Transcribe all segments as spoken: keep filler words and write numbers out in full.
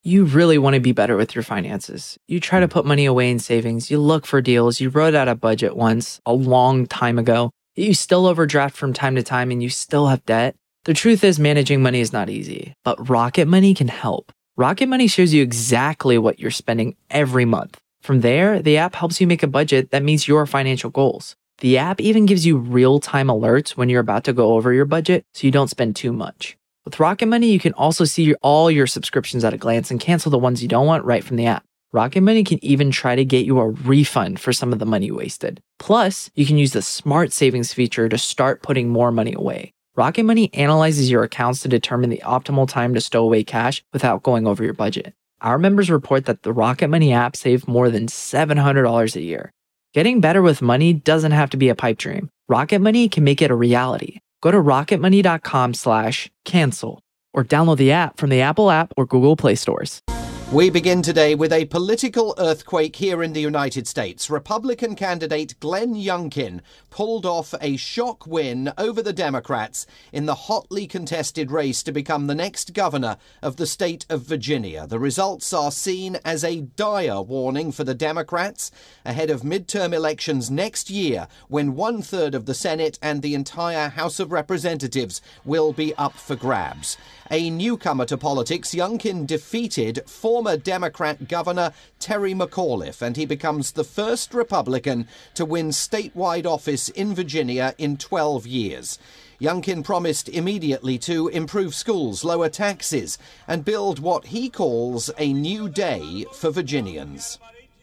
You really want to be better with your finances. You try to put money away in savings, you look for deals, you wrote out a budget once a long time ago, you still overdraft from time to time and you still have debt. The truth is, managing money is not easy, but Rocket Money can help. Rocket Money shows you exactly what you're spending every month. From there, the app helps you make a budget that meets your financial goals. The app even gives you real-time alerts when you're about to go over your budget so you don't spend too much. With Rocket Money, you can also see your, all your subscriptions at a glance and cancel the ones you don't want right from the app. Rocket Money can even try to get you a refund for some of the money wasted. Plus, you can use the Smart Savings feature to start putting more money away. Rocket Money analyzes your accounts to determine the optimal time to stow away cash without going over your budget. Our members report that the Rocket Money app saved more than seven hundred dollars a year. Getting better with money doesn't have to be a pipe dream. Rocket Money can make it a reality. Go to rocketmoney.com slash cancel or download the app from the Apple app or Google Play stores. We begin today with a political earthquake here in the United States. Republican candidate Glenn Youngkin pulled off a shock win over the Democrats in the hotly contested race to become the next governor of the state of Virginia. The results are seen as a dire warning for the Democrats ahead of midterm elections next year, when one third of the Senate and the entire House of Representatives will be up for grabs. A newcomer to politics, Youngkin defeated former Democrat Governor Terry McAuliffe, and he becomes the first Republican to win statewide office in Virginia in twelve years. Youngkin promised immediately to improve schools, lower taxes, and build what he calls a new day for Virginians.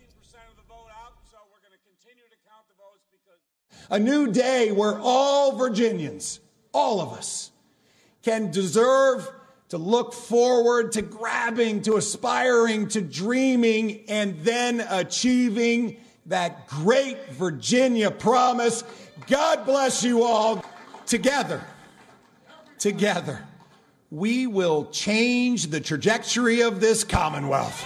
A new day where all Virginians, all of us, can deserve to look forward to grabbing, to aspiring, to dreaming, and then achieving that great Virginia promise. God bless you all. Together, together, we will change the trajectory of this Commonwealth.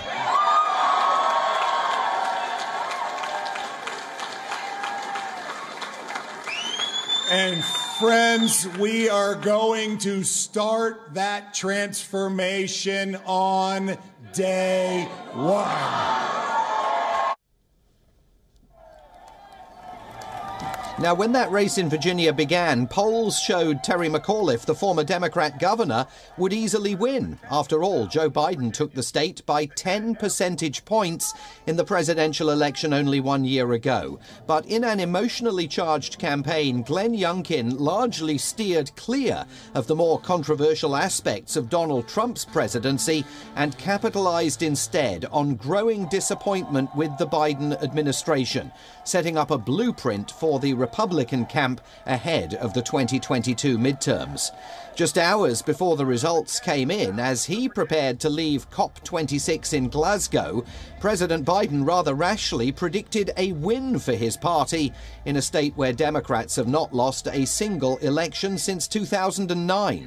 And friends, we are going to start that transformation on day one. Now, when that race in Virginia began, polls showed Terry McAuliffe, the former Democrat governor, would easily win. After all, Joe Biden took the state by ten percentage points in the presidential election only one year ago. But in an emotionally charged campaign, Glenn Youngkin largely steered clear of the more controversial aspects of Donald Trump's presidency and capitalized instead on growing disappointment with the Biden administration, setting up a blueprint for the Republican camp ahead of the twenty twenty-two midterms. Just hours before the results came in, as he prepared to leave COP twenty-six in Glasgow, President Biden rather rashly predicted a win for his party in a state where Democrats have not lost a single election since two thousand nine.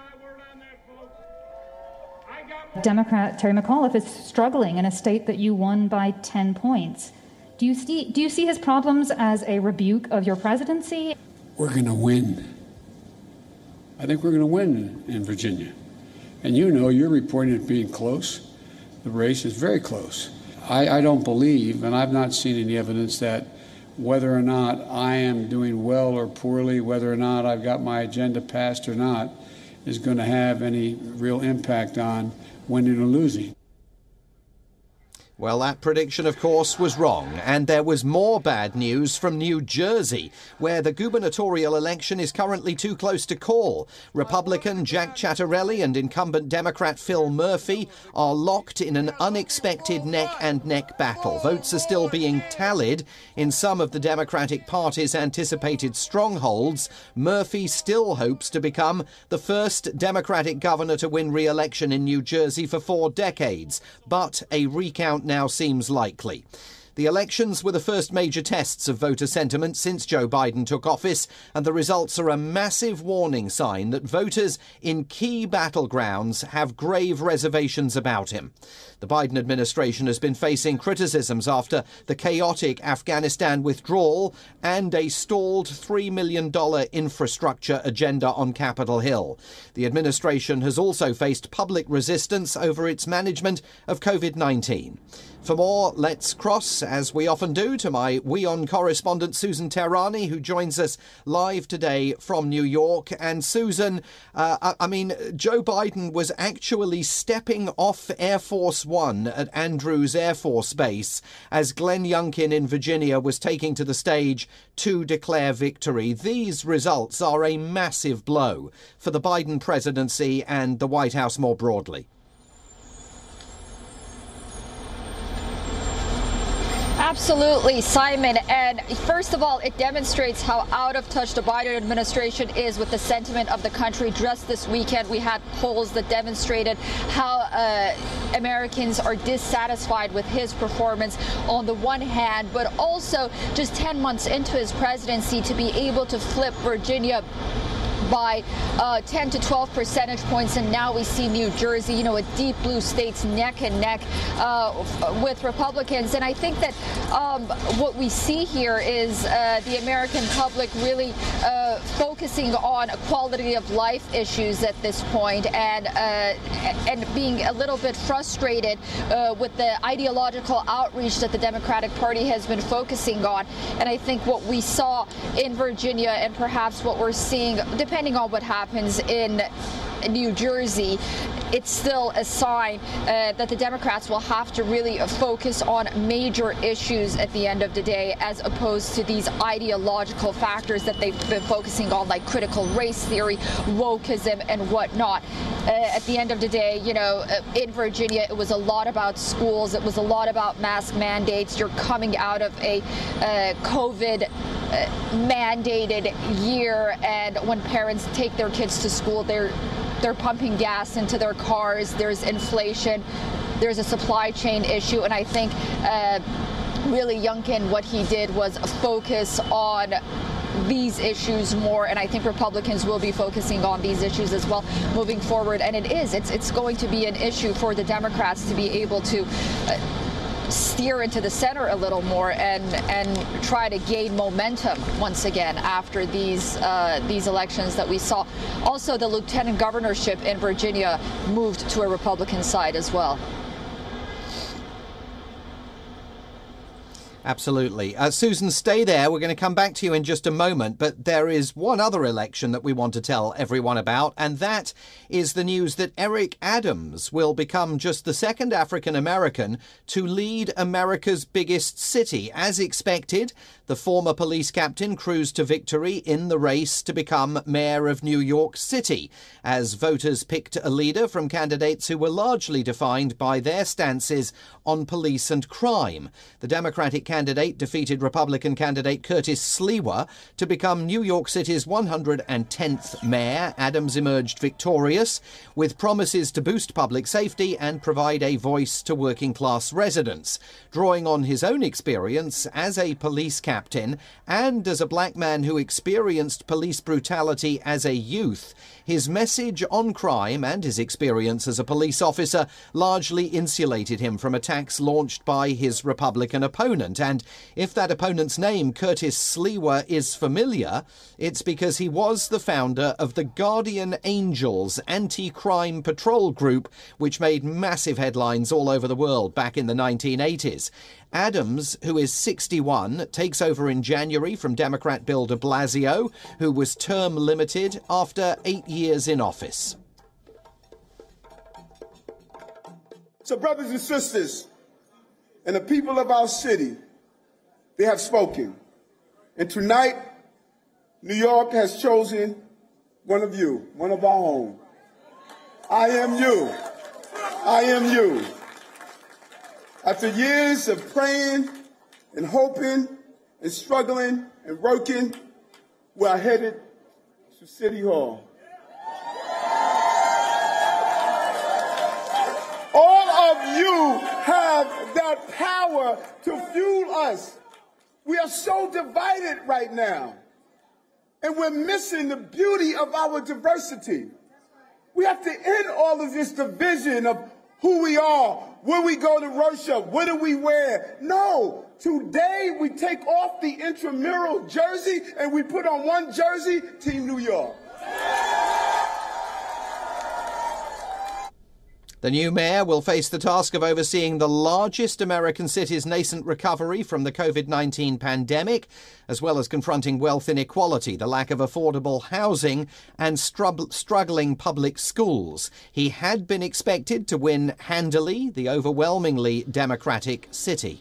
Democrat Terry McAuliffe is struggling in a state that you won by ten points. Do you see, do you see his problems as a rebuke of your presidency? We're going to win. I think we're going to win in Virginia. And you know, you're reporting it being close. The race is very close. I, I don't believe, and I've not seen any evidence that whether or not I am doing well or poorly, whether or not I've got my agenda passed or not, is going to have any real impact on winning or losing. Well, that prediction, of course, was wrong, and there was more bad news from New Jersey, where the gubernatorial election is currently too close to call. Republican Jack Ciattarelli and incumbent Democrat Phil Murphy are locked in an unexpected neck-and-neck battle. Votes are still being tallied in some of the Democratic Party's anticipated strongholds. Murphy still hopes to become the first Democratic governor to win re-election in New Jersey for four decades, but a recount now seems likely. The elections were the first major tests of voter sentiment since Joe Biden took office, and the results are a massive warning sign that voters in key battlegrounds have grave reservations about him. The Biden administration has been facing criticisms after the chaotic Afghanistan withdrawal and a stalled three million dollars infrastructure agenda on Capitol Hill. The administration has also faced public resistance over its management of COVID nineteen. For more, let's cross, as we often do, to my WION correspondent Susan Tehrani, who joins us live today from New York. And Susan, uh, I, I mean, Joe Biden was actually stepping off Air Force One at Andrews Air Force Base as Glenn Youngkin in Virginia was taking to the stage to declare victory. These results are a massive blow for the Biden presidency and the White House more broadly. Absolutely, Simon. And first of all, it demonstrates how out of touch the Biden administration is with the sentiment of the country. Just this weekend, we had polls that demonstrated how uh, Americans are dissatisfied with his performance on the one hand, but also just ten months into his presidency to be able to flip Virginia by uh, ten to twelve percentage points, and now we see New Jersey, you know, a deep blue states neck and neck uh, with Republicans. And I think that um, what we see here is uh, the American public really uh, focusing on quality of life issues at this point, and uh, and being a little bit frustrated uh, with the ideological outreach that the Democratic Party has been focusing on. And I think what we saw in Virginia, and perhaps what we're seeing, depending on what happens in New Jersey, it's still a sign uh, that the Democrats will have to really focus on major issues at the end of the day, as opposed to these ideological factors that they've been focusing on, like critical race theory, wokeism, and whatnot. Uh, at the end of the day, you know, in Virginia, it was a lot about schools. It was a lot about mask mandates. You're coming out of a uh, COVID uh, mandated year, and when parents take their kids to school, they're They're pumping gas into their cars. There's inflation. There's a supply chain issue. And I think uh, really Youngkin, what he did was focus on these issues more. And I think Republicans will be focusing on these issues as well moving forward. And it is. It's, it's going to be an issue for the Democrats to be able to uh, steer into the center a little more and and try to gain momentum once again after these uh, these elections that we saw. Also, the lieutenant governorship in Virginia moved to a Republican side as well. Absolutely. Uh, Susan, stay there. We're going to come back to you in just a moment. But there is one other election that we want to tell everyone about, and that is the news that Eric Adams will become just the second African-American to lead America's biggest city. As expected, the former police captain cruised to victory in the race to become mayor of New York City, as voters picked a leader from candidates who were largely defined by their stances on police and crime. The Democratic candidate defeated Republican candidate Curtis Sliwa to become New York City's one hundred tenth mayor. Adams emerged victorious with promises to boost public safety and provide a voice to working-class residents. Drawing on his own experience as a police captain and as a black man who experienced police brutality as a youth, his message on crime and his experience as a police officer largely insulated him from attacks launched by his Republican opponent. And if that opponent's name, Curtis Sliwa, is familiar, it's because he was the founder of the Guardian Angels anti-crime patrol group, which made massive headlines all over the world back in the nineteen eighties. Adams, who is sixty-one, takes over in January from Democrat Bill de Blasio, who was term limited after eight years in office. So, brothers and sisters, and the people of our city, they have spoken. And tonight, New York has chosen one of you, one of our own. I am you. I am you. After years of praying and hoping and struggling and working, we are headed to City Hall. All of you have that power to fuel us. We are so divided right now, and we're missing the beauty of our diversity. We have to end all of this division of who we are, where we go to worship, what do we wear. No, today we take off the intramural jersey and we put on one jersey, Team New York. The new mayor will face the task of overseeing the largest American city's nascent recovery from the covid nineteen pandemic, as well as confronting wealth inequality, the lack of affordable housing and strub- struggling public schools. He had been expected to win handily the overwhelmingly Democratic city.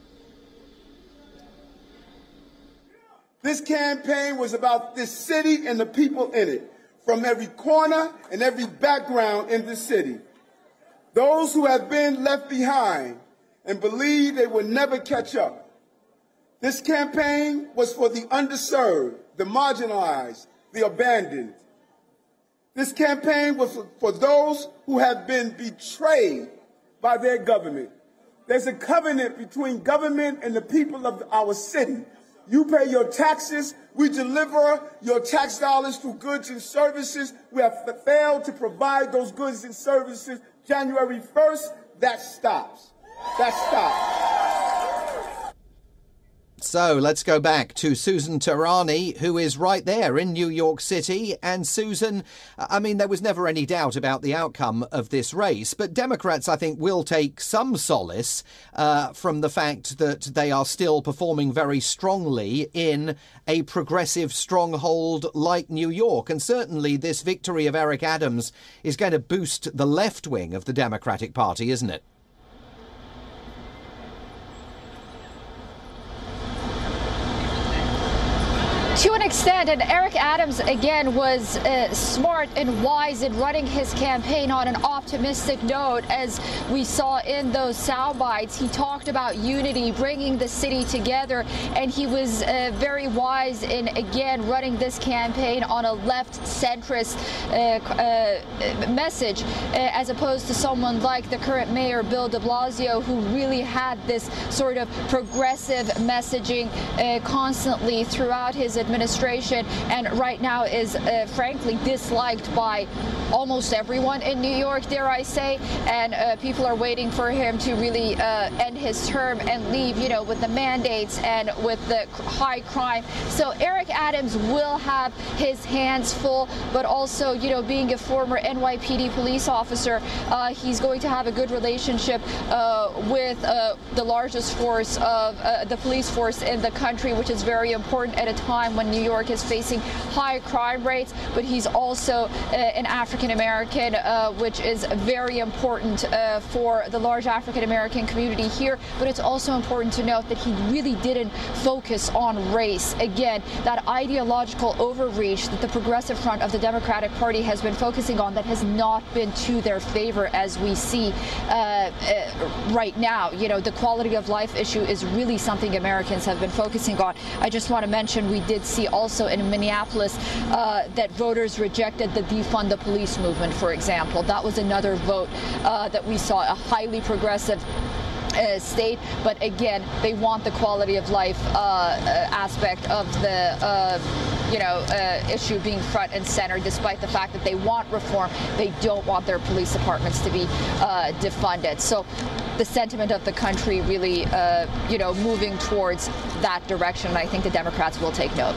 This campaign was about this city and the people in it, from every corner and every background in the city. Those who have been left behind and believe they will never catch up. This campaign was for the underserved, the marginalized, the abandoned. This campaign was for those who have been betrayed by their government. There's a covenant between government and the people of our city. You pay your taxes, we deliver your tax dollars through goods and services. We have failed to provide those goods and services. January first, that stops. That stops. So let's go back to Susan Tarani, who is right there in New York City. And Susan, I mean, there was never any doubt about the outcome of this race, but Democrats, I think, will take some solace uh, from the fact that they are still performing very strongly in a progressive stronghold like New York. And certainly this victory of Eric Adams is going to boost the left wing of the Democratic Party, isn't it? To an extent, and Eric Adams, again, was uh, smart and wise in running his campaign on an optimistic note. As we saw in those sound bites, he talked about unity, bringing the city together, and he was uh, very wise in, again, running this campaign on a left-centrist uh, uh, message, uh, as opposed to someone like the current mayor, Bill de Blasio, who really had this sort of progressive messaging uh, constantly throughout his administration, and right now is uh, frankly disliked by almost everyone in New York, dare I say, and uh, people are waiting for him to really uh, end his term and leave, you know, with the mandates and with the high crime. So Eric Adams will have his hands full, but also, you know, being a former N Y P D police officer, uh, he's going to have a good relationship uh, with uh, the largest force of uh, the police force in the country, which is very important at a time when New York is facing high crime rates. But he's also uh, an African American, uh, which is very important uh, for the large African American community here. But it's also important to note that he really didn't focus on race. Again, that ideological overreach that the Progressive Front of the Democratic Party has been focusing on, that has not been to their favor, as we see uh, uh, right now. You know, the quality of life issue is really something Americans have been focusing on. I just want to mention we did see also in Minneapolis uh, that voters rejected the defund the police movement, for example. That was another vote uh, that we saw, a highly progressive Uh, state, but again, they want the quality of life uh, uh, aspect of the, uh, you know, uh, issue being front and center, despite the fact that they want reform. They don't want their police departments to be uh, defunded. So the sentiment of the country really, uh, you know, moving towards that direction, and I think the Democrats will take note.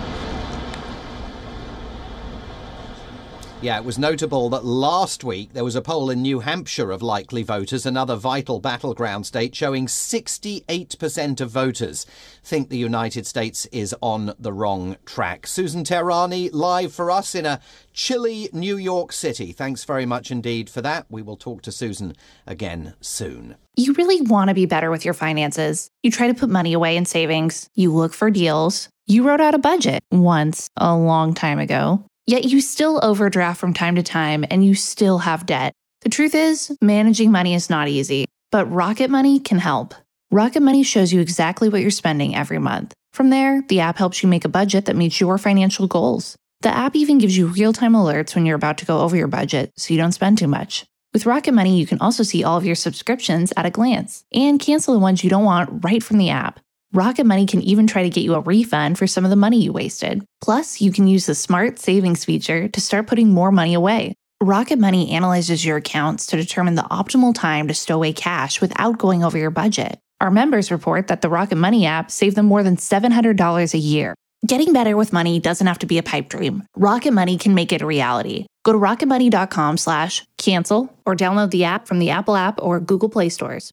Yeah, it was notable that last week there was a poll in New Hampshire of likely voters, another vital battleground state, showing sixty-eight percent of voters think the United States is on the wrong track. Susan Tarani, live for us in a chilly New York City. Thanks very much indeed for that. We will talk to Susan again soon. You really want to be better with your finances. You try to put money away in savings. You look for deals. You wrote out a budget once a long time ago. Yet you still overdraft from time to time and you still have debt. The truth is, managing money is not easy, but Rocket Money can help. Rocket Money shows you exactly what you're spending every month. From there, the app helps you make a budget that meets your financial goals. The app even gives you real-time alerts when you're about to go over your budget, so you don't spend too much. With Rocket Money, you can also see all of your subscriptions at a glance and cancel the ones you don't want right from the app. Rocket Money can even try to get you a refund for some of the money you wasted. Plus, you can use the Smart Savings feature to start putting more money away. Rocket Money analyzes your accounts to determine the optimal time to stow away cash without going over your budget. Our members report that the Rocket Money app saved them more than seven hundred dollars a year. Getting better with money doesn't have to be a pipe dream. Rocket Money can make it a reality. Go to rocketmoney.com slash cancel or download the app from the Apple app or Google Play stores.